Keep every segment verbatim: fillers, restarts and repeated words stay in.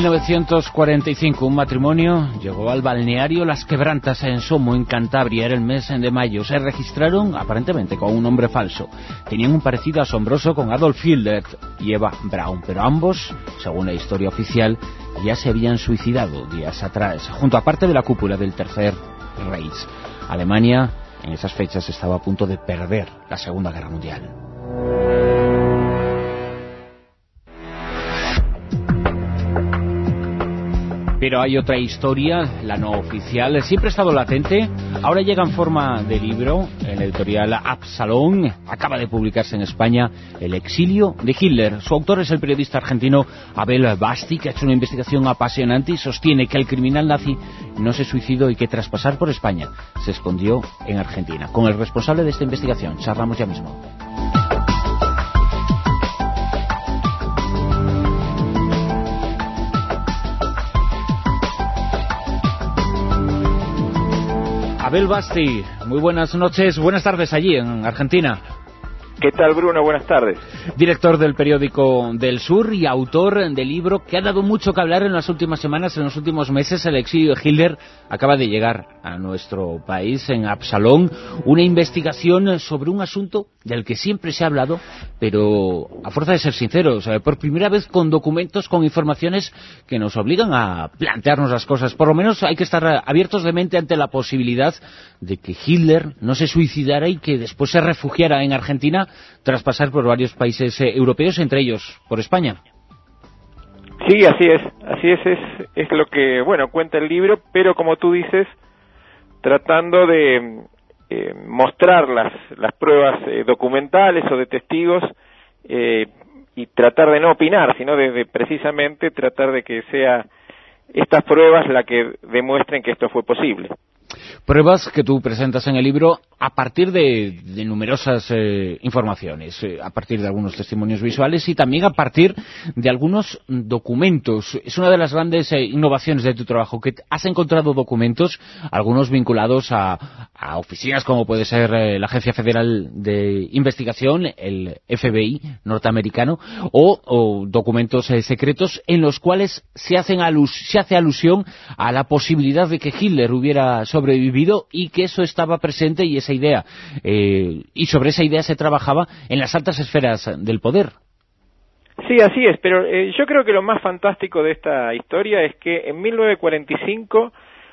mil novecientos cuarenta y cinco, un matrimonio llegó al balneario Las Quebrantas en Somo, en Cantabria. Era el mes de mayo. Se registraron aparentemente con un nombre falso. Tenían un parecido asombroso con Adolf Hitler y Eva Braun, pero ambos, según la historia oficial, ya se habían suicidado días atrás, junto a parte de la cúpula del Tercer Reich. Alemania, en esas fechas, estaba a punto de perder la Segunda Guerra Mundial. Pero hay otra historia, la no oficial, siempre ha estado latente, ahora llega en forma de libro, en la editorial Absalón. Acaba de publicarse en España El exilio de Hitler. Su autor es el periodista argentino Abel Basti, que ha hecho una investigación apasionante y sostiene que el criminal nazi no se suicidó y que tras pasar por España se escondió en Argentina. Con el responsable de esta investigación charlamos ya mismo. Abel Basti, muy buenas noches, buenas tardes allí en Argentina. ¿Qué tal, Bruno? Buenas tardes. Director del periódico Del Sur y autor del libro que ha dado mucho que hablar en las últimas semanas, en los últimos meses. El exilio de Hitler acaba de llegar a nuestro país en Absalón. Una investigación sobre un asunto del que siempre se ha hablado, pero a fuerza de ser sinceros, por primera vez con documentos, con informaciones que nos obligan a plantearnos las cosas. Por lo menos hay que estar abiertos de mente ante la posibilidad de que Hitler no se suicidara y que después se refugiara en Argentina tras pasar por varios países eh, europeos, entre ellos por España. Sí, así es, así es, es, es lo que, bueno, cuenta el libro, pero como tú dices, tratando de eh, mostrar las, las pruebas eh, documentales o de testigos eh, y tratar de no opinar, sino de, de precisamente tratar de que sea estas pruebas la que demuestren que esto fue posible. Pruebas que tú presentas en el libro a partir de, de numerosas eh, informaciones, eh, a partir de algunos testimonios visuales y también a partir de algunos documentos. Es una de las grandes eh, innovaciones de tu trabajo, que has encontrado documentos, algunos vinculados a, a oficinas como puede ser eh, la Agencia Federal de Investigación, el F B I norteamericano, o, o documentos eh, secretos en los cuales se, hacen alus se hace alusión a la posibilidad de que Hitler hubiera sobrevivido y que eso estaba presente y esa idea, eh, y sobre esa idea se trabajaba en las altas esferas del poder. Sí, así es, pero eh, yo creo que lo más fantástico de esta historia es que en mil novecientos cuarenta y cinco,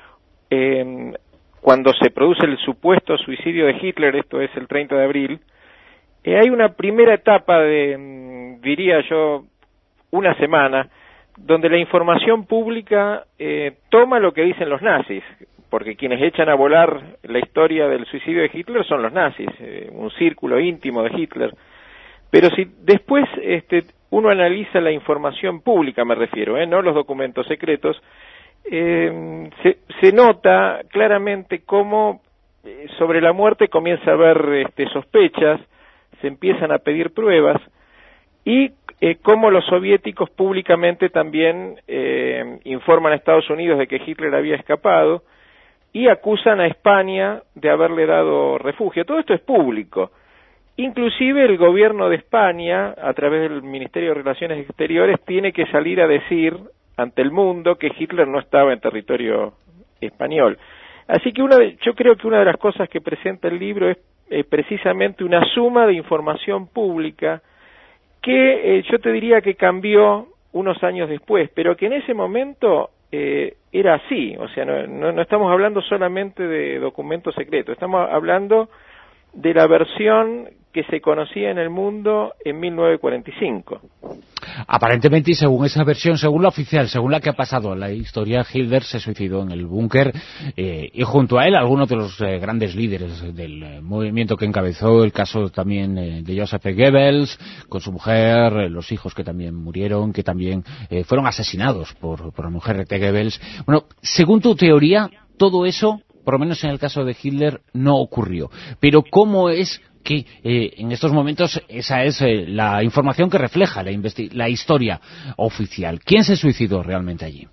eh, cuando se produce el supuesto suicidio de Hitler, esto es el treinta de abril, eh, hay una primera etapa de, diría yo, una semana, donde la información pública eh, toma lo que dicen los nazis, porque quienes echan a volar la historia del suicidio de Hitler son los nazis, eh, un círculo íntimo de Hitler. Pero si después este, uno analiza la información pública, me refiero, eh, no los documentos secretos, eh, se, se nota claramente cómo eh, sobre la muerte comienza a haber este, sospechas, se empiezan a pedir pruebas, y eh, cómo los soviéticos públicamente también eh, informan a Estados Unidos de que Hitler había escapado, y acusan a España de haberle dado refugio. Todo esto es público. Inclusive el gobierno de España, a través del Ministerio de Relaciones Exteriores, tiene que salir a decir ante el mundo que Hitler no estaba en territorio español. Así que una de, yo creo que una de las cosas que presenta el libro es eh, precisamente una suma de información pública que eh, yo te diría que cambió unos años después, pero que en ese momento eh, era así. O sea, no, no, no estamos hablando solamente de documentos secretos, estamos hablando de la versión que se conocía en el mundo en mil novecientos cuarenta y cinco. Aparentemente, y según esa versión, según la oficial, según la que ha pasado la historia, Hitler se suicidó en el búnker eh, y junto a él algunos de los eh, grandes líderes del eh, movimiento que encabezó, el caso también eh, de Joseph Goebbels, con su mujer, eh, los hijos que también murieron, que también eh, fueron asesinados por, por la mujer de Goebbels. Bueno, según tu teoría, todo eso, por lo menos en el caso de Hitler, no ocurrió. Pero ¿cómo es que eh, en estos momentos esa es eh, la información que refleja la, la historia oficial? ¿Quién se suicidó realmente allí?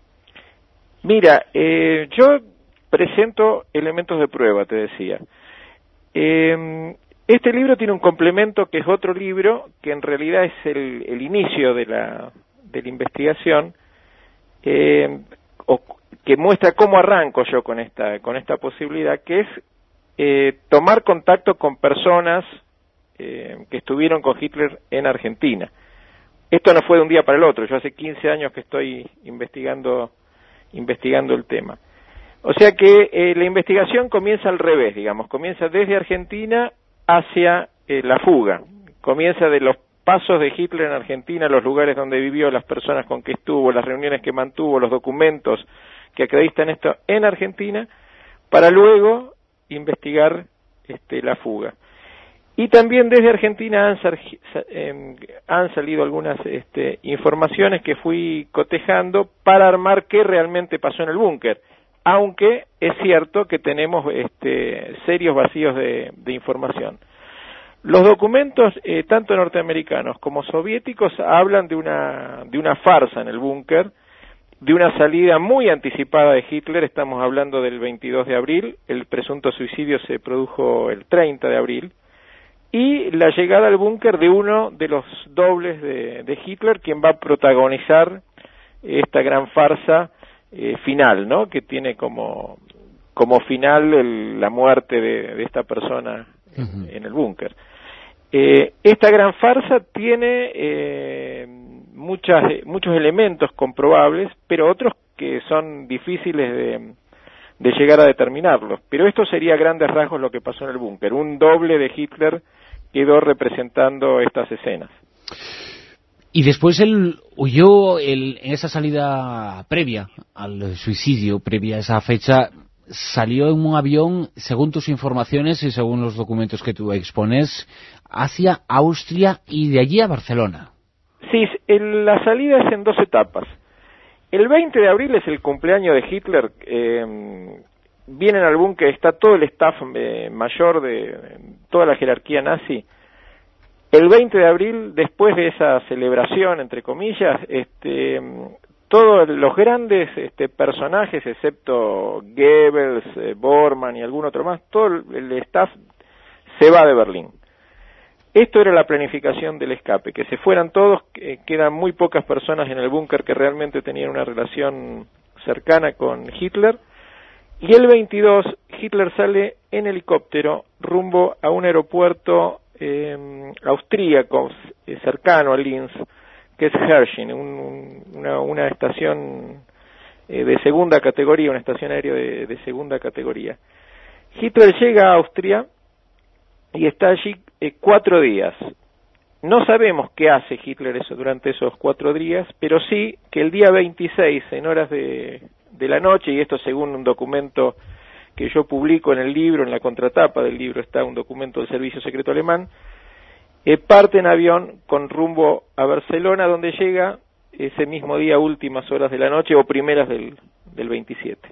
Mira, eh, yo presento elementos de prueba, te decía. Eh, este libro tiene un complemento que es otro libro, que en realidad es el, el inicio de la, de la investigación, eh, o, que muestra cómo arranco yo con esta, con esta posibilidad, que es eh, tomar contacto con personas eh, que estuvieron con Hitler en Argentina. Esto no fue de un día para el otro, yo hace quince años que estoy investigando, investigando el tema. O sea que eh, la investigación comienza al revés, digamos, comienza desde Argentina hacia eh, la fuga, comienza de los pasos de Hitler en Argentina, los lugares donde vivió, las personas con que estuvo, las reuniones que mantuvo, los documentos que acreditan esto en Argentina, para luego investigar este, la fuga. Y también desde Argentina han, eh, han salido algunas este, informaciones que fui cotejando para armar qué realmente pasó en el búnker. Aunque es cierto que tenemos este, serios vacíos de, de información. Los documentos, eh, tanto norteamericanos como soviéticos, hablan de una, de una farsa en el búnker, de una salida muy anticipada de Hitler, estamos hablando del veintidós de abril, el presunto suicidio se produjo el treinta de abril, y la llegada al búnker de uno de los dobles de, de Hitler, quien va a protagonizar esta gran farsa Eh, final, ¿no? Que tiene como como final el, la muerte de, de esta persona en, uh-huh. en el búnker. Eh, esta gran farsa tiene eh, muchas muchos elementos comprobables, pero otros que son difíciles de, de llegar a determinarlos. Pero esto sería a grandes rasgos lo que pasó en el búnker. Un doble de Hitler quedó representando estas escenas. Y después él huyó el, en esa salida previa al suicidio, previa a esa fecha, salió en un avión, según tus informaciones y según los documentos que tú expones, hacia Austria y de allí a Barcelona. Sí, el, la salida es en dos etapas. El veinte de abril es el cumpleaños de Hitler, eh, vienen al búnker, está todo el staff eh, mayor de, de toda la jerarquía nazi. El veinte de abril, después de esa celebración, entre comillas, este, todos los grandes este, personajes, excepto Goebbels, eh, Bormann y algún otro más, todo el staff se va de Berlín. Esto era la planificación del escape, que se fueran todos, que quedan muy pocas personas en el búnker que realmente tenían una relación cercana con Hitler, y el veintidós Hitler sale en helicóptero rumbo a un aeropuerto Eh, austríaco eh, cercano a Linz, que es Herrsching, un, una, una estación eh, de segunda categoría, una estación aérea de, de segunda categoría. Hitler llega a Austria y está allí eh, cuatro días. No sabemos qué hace Hitler eso durante esos cuatro días, pero sí que el día veintiséis, en horas de, de la noche, y esto según un documento que yo publico en el libro, en la contratapa del libro está un documento del Servicio Secreto Alemán, eh, parte en avión con rumbo a Barcelona, donde llega ese mismo día, últimas horas de la noche o primeras del, del veintisiete.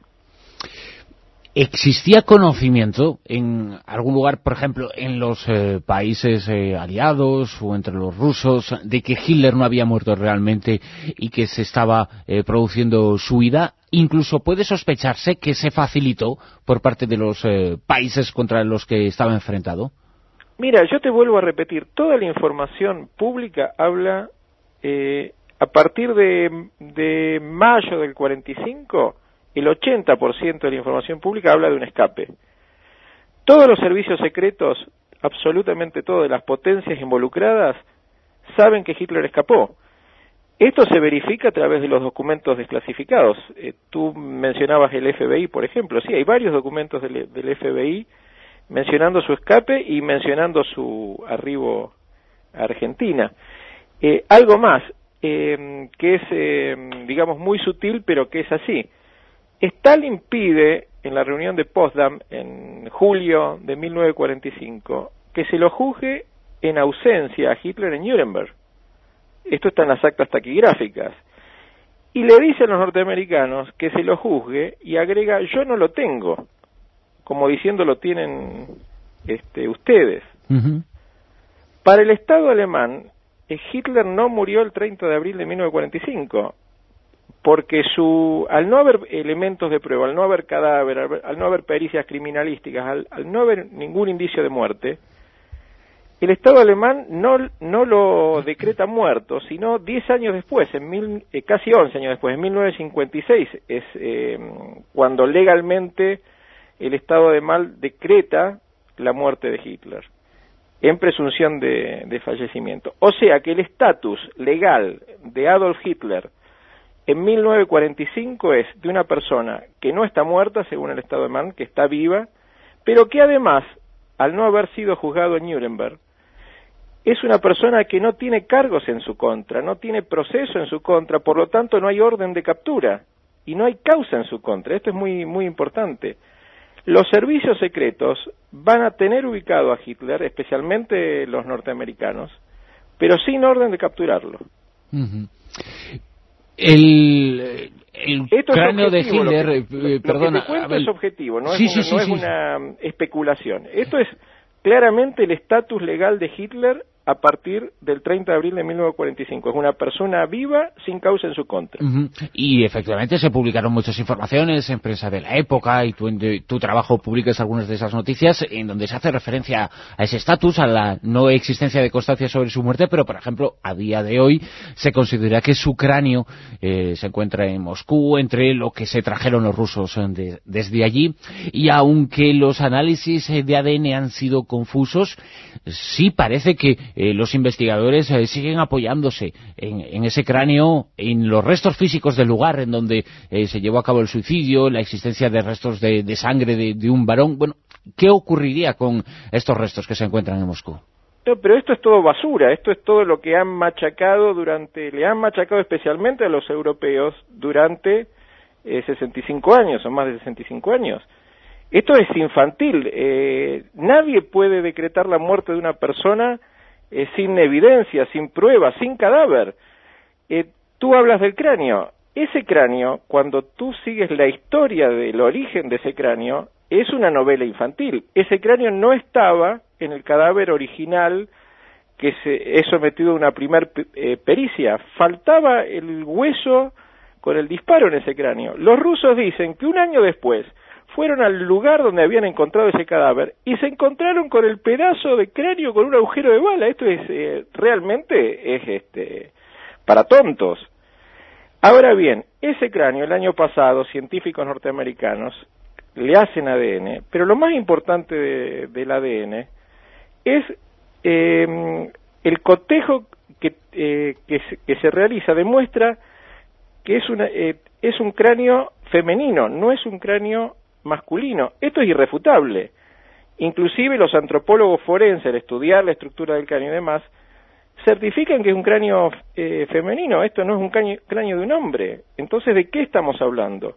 ¿Existía conocimiento en algún lugar, por ejemplo, en los eh, países eh, aliados o entre los rusos, de que Hitler no había muerto realmente y que se estaba eh, produciendo su huida? Incluso puede sospecharse que se facilitó por parte de los eh, países contra los que estaba enfrentado. Mira, yo te vuelvo a repetir, toda la información pública habla, eh, a partir de, de mayo del cuarenta y cinco, el ochenta por ciento de la información pública habla de un escape. Todos los servicios secretos, absolutamente todos, de las potencias involucradas, saben que Hitler escapó. Esto se verifica a través de los documentos desclasificados. Eh, tú mencionabas el F B I, por ejemplo. Sí, hay varios documentos del, del F B I mencionando su escape y mencionando su arribo a Argentina. Eh, algo más, eh, que es, eh, digamos, muy sutil, pero que es así. Stalin pide, en la reunión de Potsdam, en julio de mil novecientos cuarenta y cinco, que se lo juzgue en ausencia a Hitler en Nuremberg. Esto está en las actas taquigráficas. Y le dice a los norteamericanos que se lo juzgue y agrega, yo no lo tengo, como diciendo lo tienen este, ustedes. Uh-huh. Para el Estado alemán, Hitler no murió el treinta de abril de mil novecientos cuarenta y cinco, porque su, al no haber elementos de prueba, al no haber cadáver, al, al no haber pericias criminalísticas, al, al no haber ningún indicio de muerte, el Estado alemán no, no lo decreta muerto, sino diez años después, en mil, eh, casi once años después, en mil novecientos cincuenta y seis, es eh, cuando legalmente el Estado alemán decreta la muerte de Hitler, en presunción de, de fallecimiento. O sea que el estatus legal de Adolf Hitler en mil novecientos cuarenta y cinco es de una persona que no está muerta, según el Estado alemán, que está viva, pero que además, al no haber sido juzgado en Nuremberg, es una persona que no tiene cargos en su contra, no tiene proceso en su contra, por lo tanto no hay orden de captura y no hay causa en su contra. Esto es muy, muy importante. Los servicios secretos van a tener ubicado a Hitler, especialmente los norteamericanos, pero sin orden de capturarlo. Uh-huh. El, el Esto cráneo es de objetivo, Hitler, lo que, eh, perdona, lo que te cuento es objetivo, no, sí, es, una, sí, no sí, es sí. una especulación. Esto es claramente el estatus legal de Hitler a partir del treinta de abril de mil novecientos cuarenta y cinco. Es una persona viva sin causa en su contra. Uh-huh. Y efectivamente se publicaron muchas informaciones en prensa de la época, y tú en tu trabajo publicas algunas de esas noticias en donde se hace referencia a ese estatus, a la no existencia de constancia sobre su muerte, pero por ejemplo a día de hoy se considera que su cráneo eh, se encuentra en Moscú, entre lo que se trajeron los rusos de, desde allí, y aunque los análisis de A D N han sido confusos, sí parece que eh, los investigadores eh, siguen apoyándose en, en ese cráneo, en los restos físicos del lugar en donde eh, se llevó a cabo el suicidio, la existencia de restos de, de sangre de, de un varón. Bueno, ¿qué ocurriría con estos restos que se encuentran en Moscú? No, pero esto es todo basura, esto es todo lo que han machacado durante, le han machacado especialmente a los europeos durante eh, sesenta y cinco años, o más de sesenta y cinco años. Esto es infantil, eh, nadie puede decretar la muerte de una persona eh, sin evidencia, sin pruebas, sin cadáver. Eh, tú hablas del cráneo, ese cráneo, cuando tú sigues la historia del origen de ese cráneo, es una novela infantil. Ese cráneo no estaba en el cadáver original que se es sometido a una primer eh, pericia, faltaba el hueso con el disparo en ese cráneo. Los rusos dicen que un año después fueron al lugar donde habían encontrado ese cadáver y se encontraron con el pedazo de cráneo con un agujero de bala. Esto es eh, realmente es este para tontos. Ahora bien, ese cráneo el año pasado científicos norteamericanos le hacen A D N, pero lo más importante de, del A D N es eh, el cotejo que, eh, que, se, que se realiza, demuestra que es, una, eh, es un cráneo femenino, no es un cráneo masculino. Esto es irrefutable. Inclusive los antropólogos forenses, al estudiar la estructura del cráneo y demás, certifican que es un cráneo eh, femenino. Esto no es un cráneo, cráneo de un hombre. Entonces, ¿de qué estamos hablando?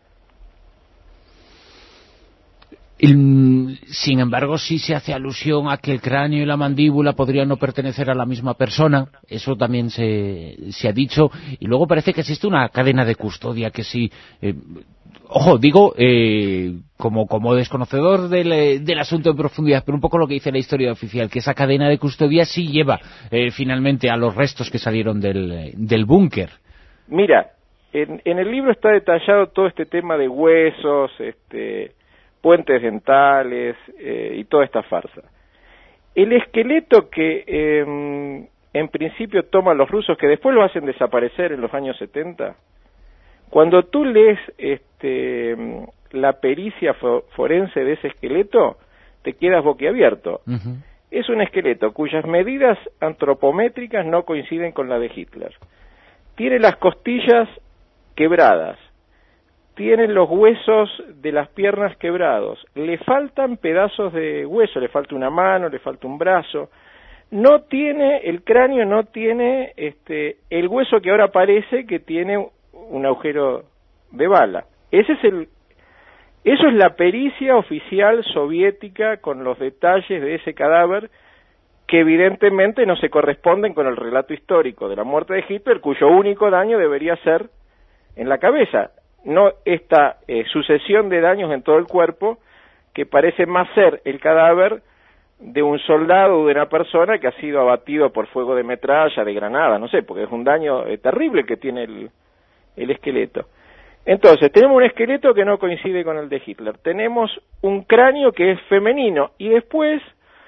El, sin embargo, sí se hace alusión a que el cráneo y la mandíbula podrían no pertenecer a la misma persona. Eso también se, se ha dicho. Y luego parece que existe una cadena de custodia que sí... Eh, ojo, digo, eh, como, como desconocedor del, del asunto en profundidad, pero un poco lo que dice la historia oficial, que esa cadena de custodia sí lleva eh, finalmente a los restos que salieron del, del búnker. Mira, en, en el libro está detallado todo este tema de huesos, este... puentes dentales eh, y toda esta farsa. El esqueleto que eh, en principio toman los rusos, que después lo hacen desaparecer en los años setenta, cuando tú lees este, la pericia fo forense de ese esqueleto, te quedas boquiabierto. Uh-huh. Es un esqueleto cuyas medidas antropométricas no coinciden con la de Hitler. Tiene las costillas quebradas, tienen los huesos de las piernas quebrados, le faltan pedazos de hueso, le falta una mano, le falta un brazo, no tiene, el cráneo no tiene este, el hueso que ahora parece que tiene un agujero de bala. Ese es el, eso es la pericia oficial soviética con los detalles de ese cadáver que evidentemente no se corresponden con el relato histórico de la muerte de Hitler, cuyo único daño debería ser en la cabeza. No esta eh, sucesión de daños en todo el cuerpo que parece más ser el cadáver de un soldado o de una persona que ha sido abatido por fuego de metralla, de granada, no sé, porque es un daño eh, terrible que tiene el, el esqueleto. Entonces, tenemos un esqueleto que no coincide con el de Hitler, tenemos un cráneo que es femenino y después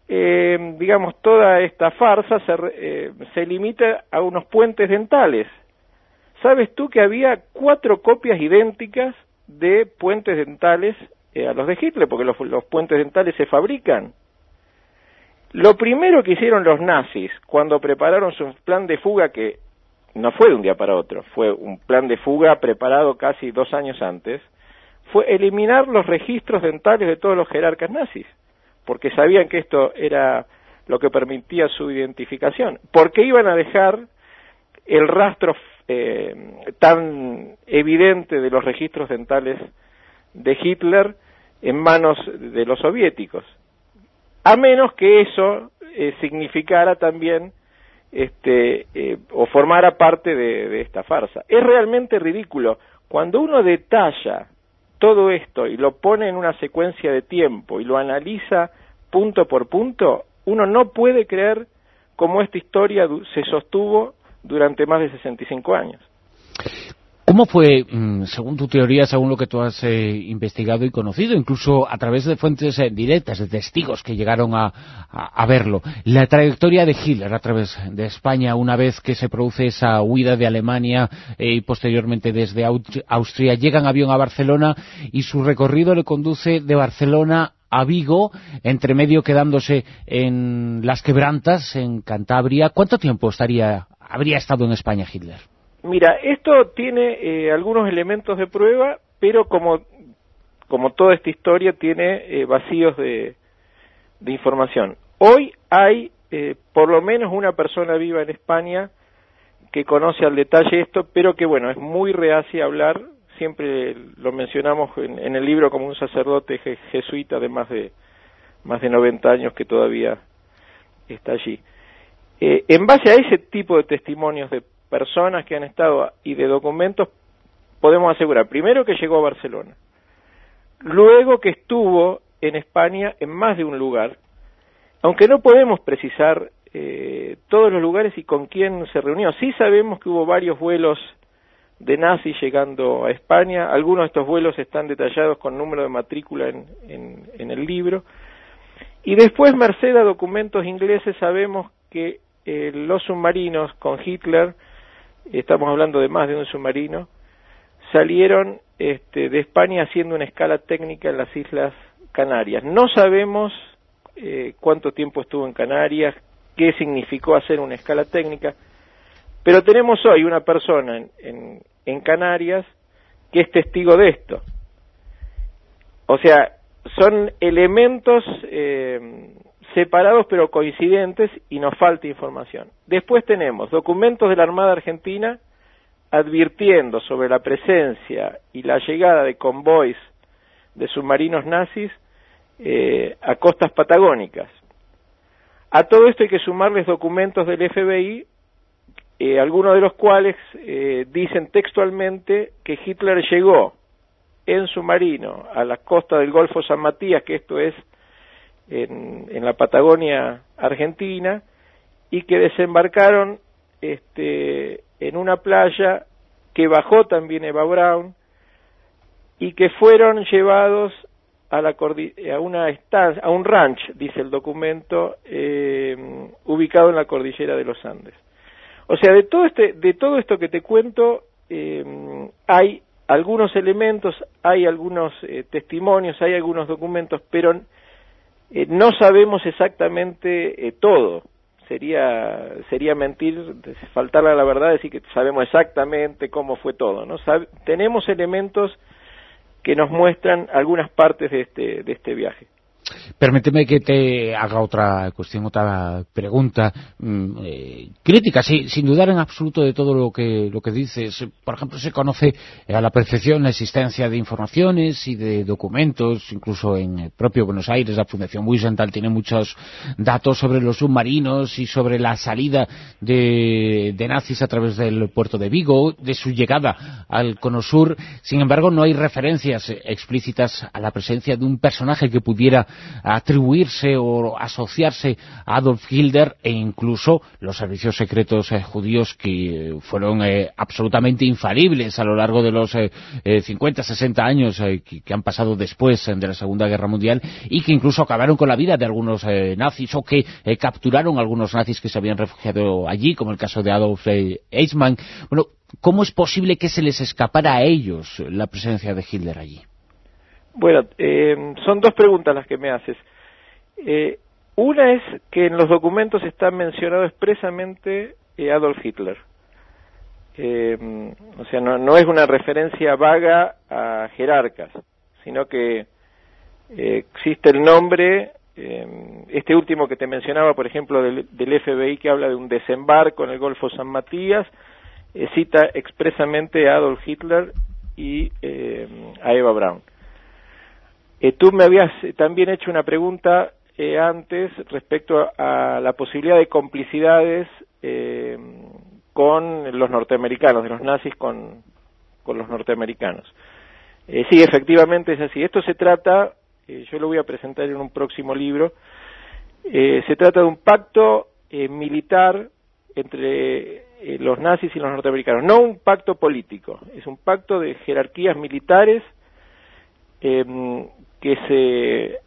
eh, digamos, toda esta farsa se, eh, se limita a unos puentes dentales. ¿Sabes tú que había cuatro copias idénticas de puentes dentales eh, a los de Hitler? Porque los, los puentes dentales se fabrican. Lo primero que hicieron los nazis cuando prepararon su plan de fuga, que no fue de un día para otro, fue un plan de fuga preparado casi dos años antes, fue eliminar los registros dentales de todos los jerarcas nazis, porque sabían que esto era lo que permitía su identificación, porque iban a dejar el rastro eh, tan evidente de los registros dentales de Hitler en manos de los soviéticos, a menos que eso eh, significara también este eh, o formara parte de, de esta farsa. Es realmente ridículo cuando uno detalla todo esto y lo pone en una secuencia de tiempo y lo analiza punto por punto. Uno no puede creer cómo esta historia se sostuvo durante más de sesenta y cinco años. ¿Cómo fue, según tu teoría, según lo que tú has eh, investigado y conocido, incluso a través de fuentes eh, directas, de testigos que llegaron a, a, a verlo, la trayectoria de Hitler a través de España una vez que se produce esa huida de Alemania eh, y posteriormente desde Austria, llega en avión a Barcelona y su recorrido le conduce de Barcelona a Vigo, entre medio quedándose en Las Quebrantas, en Cantabria? ¿Cuánto tiempo estaría habría estado en España Hitler? Mira, esto tiene eh, algunos elementos de prueba, pero como, como toda esta historia tiene eh, vacíos de, de información. Hoy hay eh, por lo menos una persona viva en España que conoce al detalle esto, pero que bueno, es muy reacia a hablar. Siempre lo mencionamos en, en el libro como un sacerdote je, jesuita de más de más de noventa años que todavía está allí. Eh, en base a ese tipo de testimonios de personas que han estado y de documentos, podemos asegurar, primero que llegó a Barcelona, luego que estuvo en España en más de un lugar, aunque no podemos precisar eh, todos los lugares y con quién se reunió. Sí sabemos que hubo varios vuelos de nazis llegando a España, algunos de estos vuelos están detallados con número de matrícula en, en, en el libro, y después, merced a documentos ingleses, sabemos que eh, los submarinos con Hitler, estamos hablando de más de un submarino, salieron este, de España haciendo una escala técnica en las Islas Canarias. No sabemos eh, cuánto tiempo estuvo en Canarias, qué significó hacer una escala técnica, pero tenemos hoy una persona en, en, en Canarias que es testigo de esto. O sea, son elementos eh, separados pero coincidentes y nos falta información. Después tenemos documentos de la Armada Argentina advirtiendo sobre la presencia y la llegada de convoys de submarinos nazis eh, a costas patagónicas. A todo esto hay que sumarles documentos del F B I, eh, algunos de los cuales eh, dicen textualmente que Hitler llegó en submarino a la costa del Golfo San Matías, que esto es En, en la Patagonia Argentina, y que desembarcaron este, en una playa que bajó también Eva Braun y que fueron llevados a la a una estancia, a un ranch, dice el documento, eh, ubicado en la cordillera de los Andes. O sea, de todo este, de todo esto que te cuento, eh, hay algunos elementos, hay algunos eh, testimonios, hay algunos documentos, pero Eh, no sabemos exactamente eh, todo. Sería sería mentir, faltarle a la verdad decir que sabemos exactamente cómo fue todo, ¿no? Sab- tenemos elementos que nos muestran algunas partes de este de este viaje. Permíteme que te haga otra cuestión, otra pregunta eh, crítica, sí, sin dudar en absoluto de todo lo que lo que dices. Por ejemplo, se conoce a la perfección la existencia de informaciones y de documentos, incluso en el propio Buenos Aires, la Fundación Wiesenthal tiene muchos datos sobre los submarinos y sobre la salida de, de nazis a través del puerto de Vigo, de su llegada al Cono Sur. Sin embargo, no hay referencias explícitas a la presencia de un personaje que pudiera atribuirse o asociarse a Adolf Hitler, e incluso los servicios secretos eh, judíos que eh, fueron eh, absolutamente infalibles a lo largo de los eh, eh, cincuenta, sesenta años eh, que, que han pasado después eh, de la Segunda Guerra Mundial, y que incluso acabaron con la vida de algunos eh, nazis, o que eh, capturaron a algunos nazis que se habían refugiado allí, como el caso de Adolf eh, Eichmann. Bueno, ¿cómo es posible que se les escapara a ellos la presencia de Hitler allí? Bueno, eh, son dos preguntas las que me haces. Eh, una es que en los documentos está mencionado expresamente eh, Adolf Hitler. Eh, o sea, no, no es una referencia vaga a jerarcas, sino que eh, existe el nombre, eh, este último que te mencionaba, por ejemplo, del, del F B I, que habla de un desembarco en el Golfo San Matías, eh, cita expresamente a Adolf Hitler y eh, a Eva Braun. Eh, tú me habías también hecho una pregunta eh, antes respecto a, a la posibilidad de complicidades eh, con los norteamericanos, de los nazis con, con los norteamericanos. Eh, sí, efectivamente es así. Esto se trata, eh, yo lo voy a presentar en un próximo libro, eh, se trata de un pacto eh, militar entre eh, los nazis y los norteamericanos, no un pacto político, es un pacto de jerarquías militares eh, que se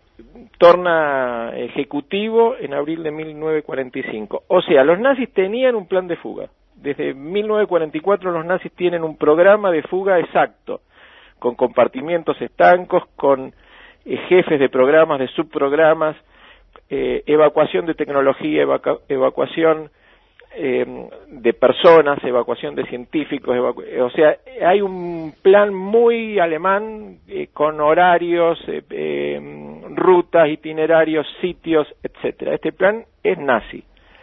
torna ejecutivo en abril de mil novecientos cuarenta y cinco. O sea, los nazis tenían un plan de fuga. Desde mil novecientos cuarenta y cuatro los nazis tienen un programa de fuga exacto, con compartimientos estancos, con eh, jefes de programas, de subprogramas, eh, evacuación de tecnología, evacu evacuación eh, de personas, evacuación de científicos, evacu o sea, hay un plan muy alemán eh, con horarios, eh, eh, rutas, itinerarios, sitios, etcétera. Este plan es nazi.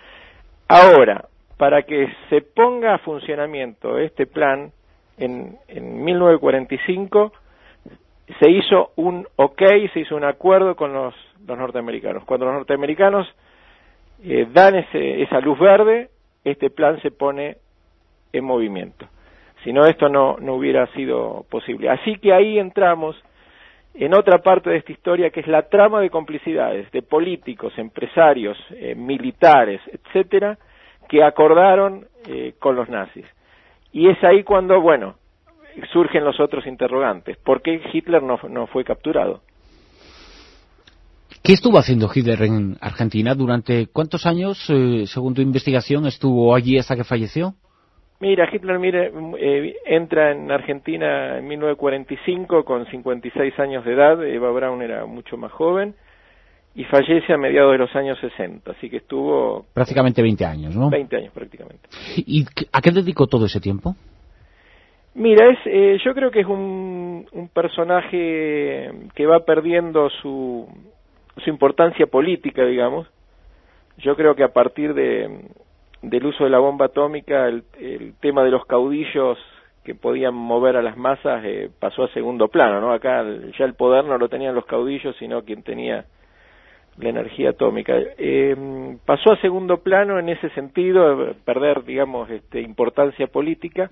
Ahora, para que se ponga a funcionamiento este plan, en, en mil novecientos cuarenta y cinco se hizo un ok, se hizo un acuerdo con los, los norteamericanos. Cuando los norteamericanos eh, dan ese, esa luz verde, este plan se pone en movimiento. Si no, esto no, no hubiera sido posible. Así que ahí entramos en otra parte de esta historia, que es la trama de complicidades de políticos, empresarios, eh, militares, etcétera, que acordaron eh, con los nazis. Y es ahí cuando, bueno, surgen los otros interrogantes. ¿Por qué Hitler no, no fue capturado? ¿Qué estuvo haciendo Hitler en Argentina? ¿Durante cuántos años, eh, según tu investigación, estuvo allí hasta que falleció? Mira, Hitler mire, eh, entra en Argentina en mil novecientos cuarenta y cinco con cincuenta y seis años de edad. Eva Braun era mucho más joven, y fallece a mediados de los años sesenta, así que estuvo... Prácticamente veinte años, ¿no? veinte años prácticamente. ¿Y a qué dedicó todo ese tiempo? Mira, es, eh, yo creo que es un, un personaje que va perdiendo su, su importancia política, digamos. Yo creo que a partir de, del uso de la bomba atómica, el, el tema de los caudillos que podían mover a las masas eh, pasó a segundo plano, ¿no? Acá ya el poder no lo tenían los caudillos, sino quien tenía la energía atómica. Eh, pasó a segundo plano en ese sentido, perder, digamos, este, importancia política.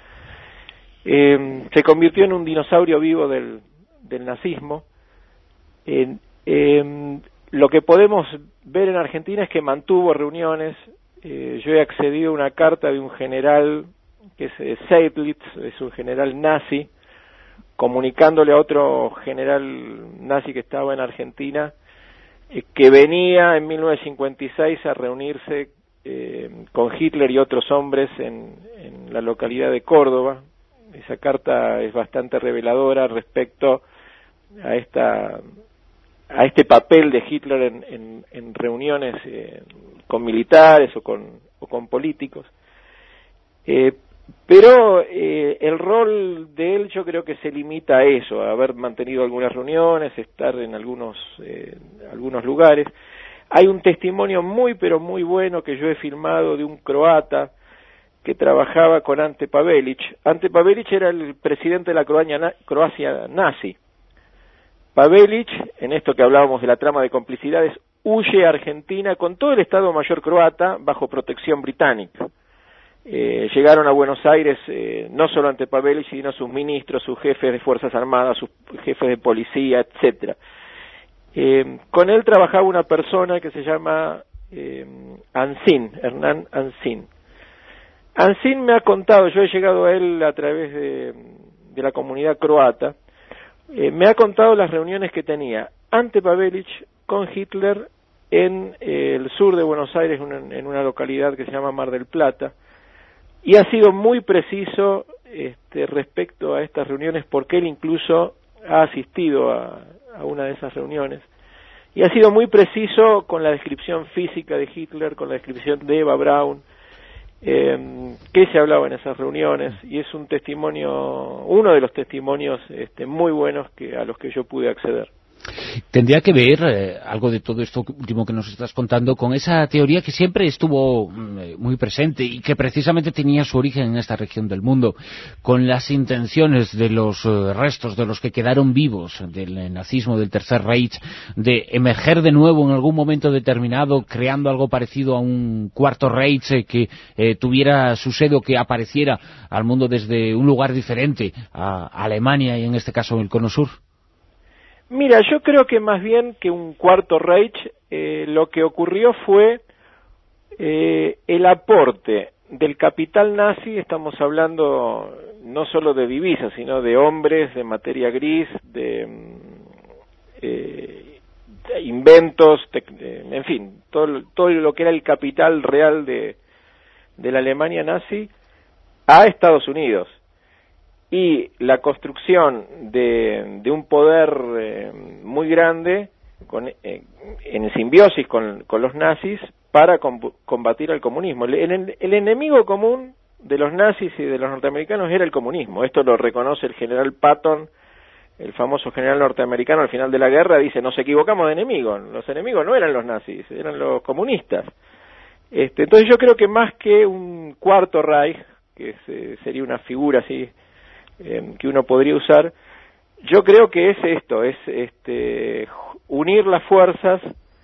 Eh, se convirtió en un dinosaurio vivo del, del nazismo. Eh, eh, lo que podemos ver en Argentina es que mantuvo reuniones. Eh, yo he accedido a una carta de un general, que es eh, Seydlitz, es un general nazi, comunicándole a otro general nazi que estaba en Argentina, que venía en mil novecientos cincuenta y seis a reunirse eh, con Hitler y otros hombres en, en la localidad de Córdoba. Esa carta es bastante reveladora respecto a esta a este papel de Hitler en, en, en reuniones eh, con militares o con, o con políticos. Eh, pero eh, el rol de él yo creo que se limita a eso, a haber mantenido algunas reuniones, estar en algunos eh, algunos lugares. Hay un testimonio muy pero muy bueno que yo he filmado de un croata que trabajaba con Ante Pavelić. Ante Pavelić era el presidente de la Croacia, Croacia nazi. Pavelić, en esto que hablábamos de la trama de complicidades, huye a Argentina con todo el Estado Mayor croata bajo protección británica. Eh, llegaron a Buenos Aires eh, no solo Ante Pavelić, sino sus ministros, sus jefes de Fuerzas Armadas, sus jefes de policía, etcétera. Eh, con él trabajaba una persona que se llama eh, Ansin, Hernán Ansin. Ansin me ha contado, yo he llegado a él a través de, de la comunidad croata, eh, me ha contado las reuniones que tenía Ante Pavelić con Hitler en eh, el sur de Buenos Aires, una, en una localidad que se llama Mar del Plata, y ha sido muy preciso este, respecto a estas reuniones, porque él incluso ha asistido a, a una de esas reuniones, y ha sido muy preciso con la descripción física de Hitler, con la descripción de Eva Braun, eh, qué se hablaba en esas reuniones, y es un testimonio, uno de los testimonios este, muy buenos que a los que yo pude acceder. Tendría que ver eh, algo de todo esto último que nos estás contando con esa teoría que siempre estuvo mm, muy presente y que precisamente tenía su origen en esta región del mundo, con las intenciones de los eh, restos de los que quedaron vivos del nazismo, del Tercer Reich, de emerger de nuevo en algún momento determinado, creando algo parecido a un Cuarto Reich eh, que eh, tuviera su sede o que apareciera al mundo desde un lugar diferente a Alemania y en este caso el Cono Sur. Mira, yo creo que más bien que un Cuarto Reich, eh, lo que ocurrió fue eh, el aporte del capital nazi. Estamos hablando no solo de divisas, sino de hombres, de materia gris, de, eh, de inventos, de, de, en fin, todo, todo lo que era el capital real de, de la Alemania nazi a Estados Unidos. Y la construcción de, de un poder eh, muy grande con, eh, en simbiosis con, con los nazis para com, combatir al comunismo. El, el, el enemigo común de los nazis y de los norteamericanos era el comunismo. Esto lo reconoce el general Patton, el famoso general norteamericano al final de la guerra, dice: nos equivocamos de enemigo, los enemigos no eran los nazis, eran los comunistas. Este, entonces yo creo que más que un Cuarto Reich, que es, sería una figura así Eh, que uno podría usar, yo creo que es esto, es este unir las fuerzas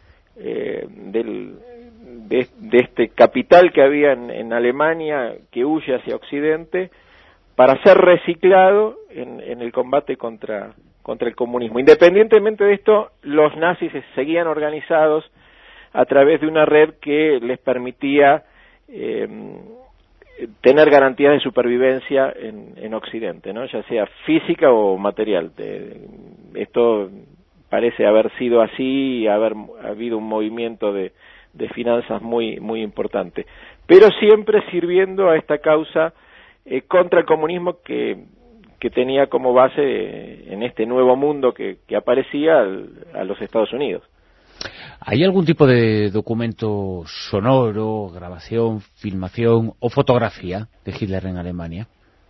eh, del, de, de este capital que había en, en Alemania, que huye hacia Occidente, para ser reciclado en, en el combate contra, contra el comunismo. Independientemente de esto, los nazis seguían organizados a través de una red que les permitía eh, tener garantías de supervivencia en, en Occidente, ¿no? Ya sea física o material. De, esto parece haber sido así y haber habido un movimiento de, de finanzas muy muy importante, pero siempre sirviendo a esta causa eh, contra el comunismo que, que tenía como base eh, en este nuevo mundo que, que aparecía al, a los Estados Unidos. ¿Hay algún tipo de documento sonoro, grabación, filmación o fotografía de Hitler en Alemania?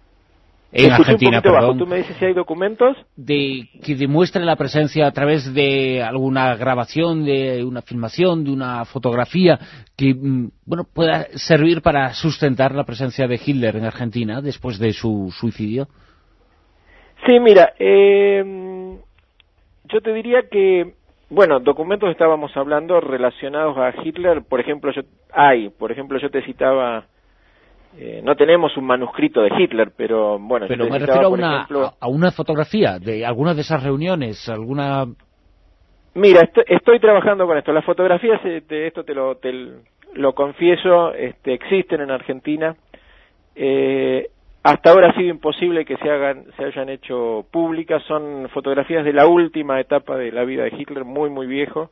En Argentina, perdón. Bajo. ¿Tú me dices si hay documentos? De, que demuestre la presencia a través de alguna grabación, de una filmación, de una fotografía que, bueno, pueda servir para sustentar la presencia de Hitler en Argentina después de su suicidio. Sí, mira, eh, yo te diría que, bueno, documentos estábamos hablando relacionados a Hitler, por ejemplo, yo, hay, por ejemplo, yo te citaba, eh, no tenemos un manuscrito de Hitler, pero bueno... Pero yo te me citaba, refiero a una, ejemplo, a una fotografía de alguna de esas reuniones, alguna... Mira, estoy, estoy trabajando con esto, las fotografías, de esto te lo, te lo confieso, este, existen en Argentina, eh, hasta ahora ha sido imposible que se hagan, se hayan hecho públicas. Son fotografías de la última etapa de la vida de Hitler, muy muy viejo.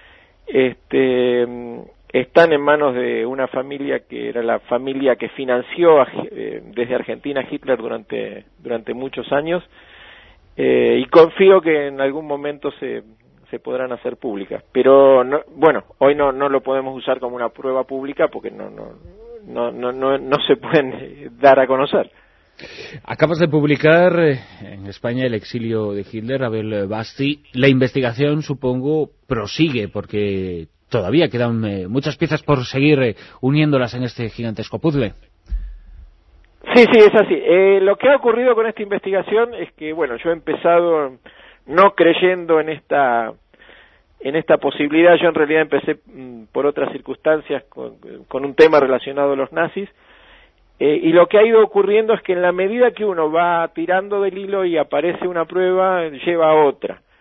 Este, están en manos de una familia que era la familia que financió a, eh, desde Argentina a Hitler durante durante muchos años, eh, y confío que en algún momento se se podrán hacer públicas. Pero no, bueno, hoy no no lo podemos usar como una prueba pública porque no no no no no, no se pueden dar a conocer. Acabas de publicar eh, en España El exilio de Hitler, Abel Basti. La investigación, supongo, prosigue, porque todavía quedan eh, muchas piezas por seguir eh, uniéndolas en este gigantesco puzzle. Sí, sí, es así. Eh, lo que ha ocurrido con esta investigación es que, bueno, yo he empezado no creyendo en esta en esta posibilidad. Yo en realidad empecé mm, por otras circunstancias con, con un tema relacionado a los nazis. Eh, y lo que ha ido ocurriendo es que en la medida que uno va tirando del hilo y aparece una prueba, lleva a otra.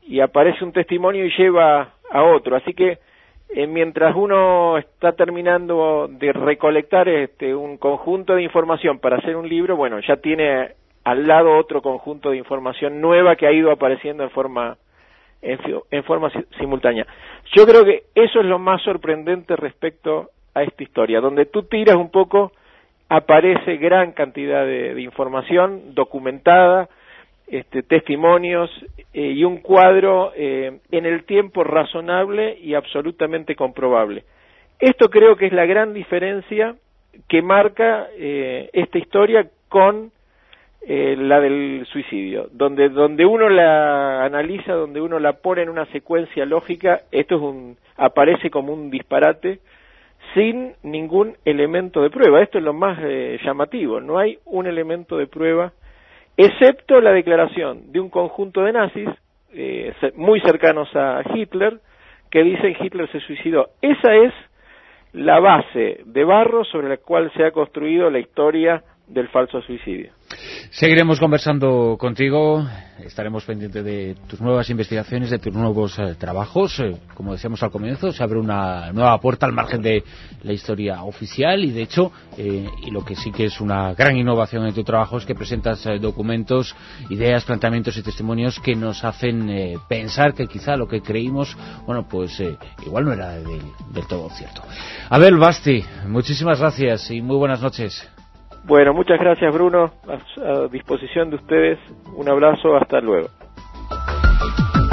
y aparece un testimonio y lleva a otro. Así que eh, mientras uno está terminando de recolectar este un conjunto de información para hacer un libro, bueno, ya tiene al lado otro conjunto de información nueva que ha ido apareciendo en forma en, en forma simultánea. Yo creo que eso es lo más sorprendente respecto a esta historia, donde tú tiras un poco, aparece gran cantidad de, de información documentada, este, testimonios eh, y un cuadro eh, en el tiempo razonable y absolutamente comprobable. Esto creo que es la gran diferencia que marca eh, esta historia con eh, la del suicidio, donde donde uno la analiza, donde uno la pone en una secuencia lógica, esto es un aparece como un disparate sin ningún elemento de prueba. Esto es lo más eh, llamativo, no hay un elemento de prueba, excepto la declaración de un conjunto de nazis eh, muy cercanos a Hitler, que dicen Hitler se suicidó. Esa es la base de barro sobre la cual se ha construido la historia del falso suicidio. Seguiremos conversando contigo, estaremos pendientes de tus nuevas investigaciones, de tus nuevos eh, trabajos. Eh, como decíamos al comienzo, se abre una nueva puerta al margen de la historia oficial y, de hecho, eh, y lo que sí que es una gran innovación en tu trabajo es que presentas eh, documentos, ideas, planteamientos y testimonios que nos hacen eh, pensar que quizá lo que creímos, bueno, pues eh, igual no era del, del todo cierto. Abel Basti, muchísimas gracias y muy buenas noches. Bueno, muchas gracias, Bruno, a, a disposición de ustedes, un abrazo, hasta luego.